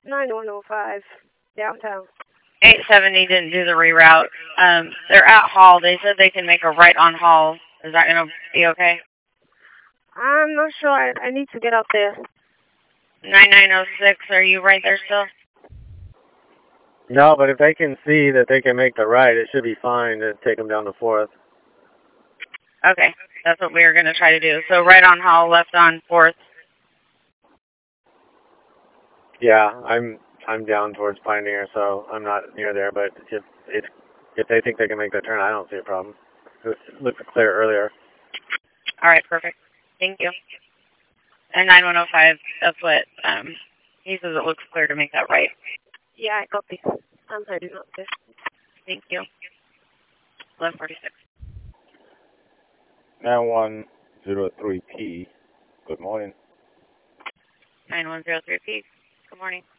9105, downtown. 870 didn't do the reroute. They're at Hall. They said they can make a right on Hall. Is that going to be okay? I'm not sure. I need to get out there. 9906, are you right there still? No, but if they can see that they can make the right, it should be fine to take them down to 4th. Okay, that's what we were going to try to do. So right on Hall, left on 4th. Yeah, I'm down towards Pioneer, so I'm not near there. But if they think they can make the turn, I don't see a problem. It looked clear earlier. All right, perfect. Thank you. And 9105, that's what he says it looks clear to make that right. Yeah, I copy. I'm heading up there. Thank you. 1146. 9103P. Good morning. 9103P. Good morning.